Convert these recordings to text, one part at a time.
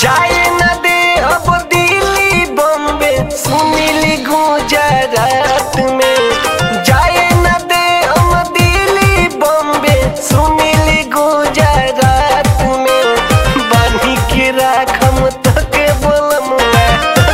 जाए न दे अब दिल्ली बॉम्बे सुनीली गुजरात में। जाए न दे अब दिल्ली बॉम्बे सुनीली गुजरात में। बांधी के राखम तके बोलमुआ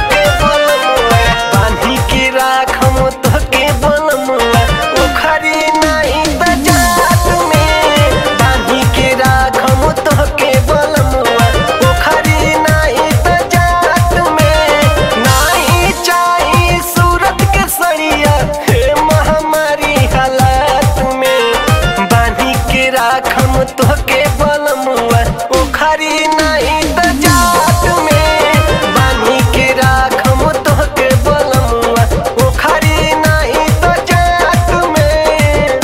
बांधी के राखम तके बोलमुआ उखरी नहीं बजात में। बांधी के राखम तके बोलमुआ उखरी नहीं बजात में। नहीं चाही सूरत के सड़िया हे महामारी हालात में। बांधी के राखम तके बोलमुआ उखरी नहीं बजात में। बांधी के राखम तके बोलमुआ उखरी नहीं बजात में।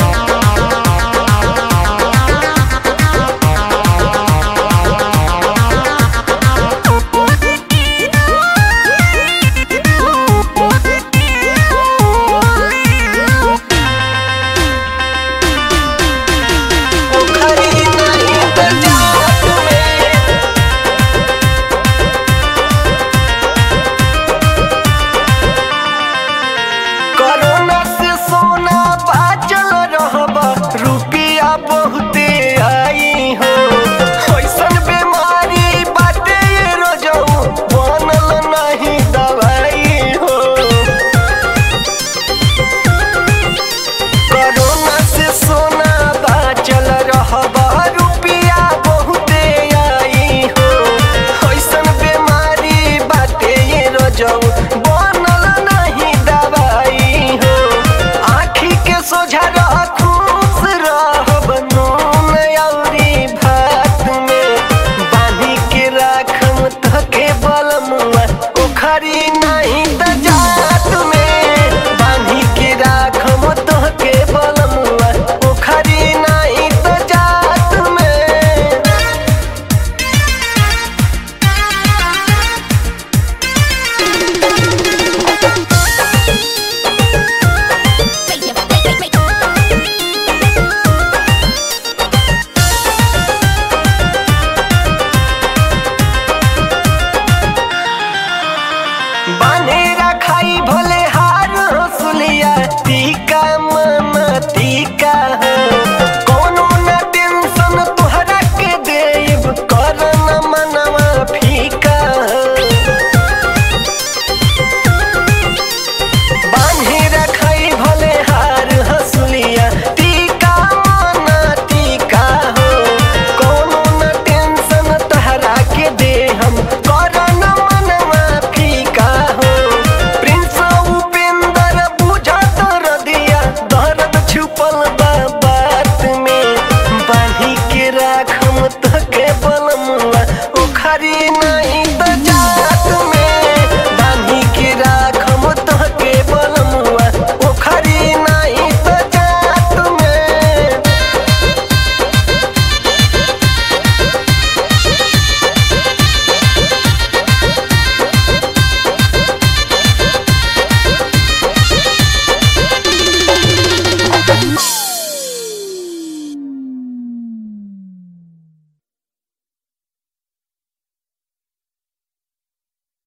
उखरी नहीं बजात में। कोरोना से सोना बाचल रहबा रुपिया बहुते आई हो। ऐसन बीमारी बाटे रोजऊ बनल नहीं दवाई हो। कोरोना से सोना बाचल रहबा रुपिया बहुते आई हो। ऐसन बीमारी बाटे रोजऊ बनल नहीं दवाई हो। आँखी के सोझा रह खुश रहब नून अउरी भात में। बांधी के राखम तके बलमुआ उखरी नहीं बजात में। बांधी के राखम तके बलमुआ उखरी नहीं बजात में। बांधे रखाई भले हार रसुलिया टीका मन टीका हो। कोनो न टेंशन तोहरा के देब कर न मनवा फीका हो। बांधे रखाई भले हार हसुलिया टीका मन टीका हो। कोनो न टेंशन तोहरा के दे हम कर न मनवा फीका हो। प्रिंस उपेंद्र बुझत रदिया दर्द छुपल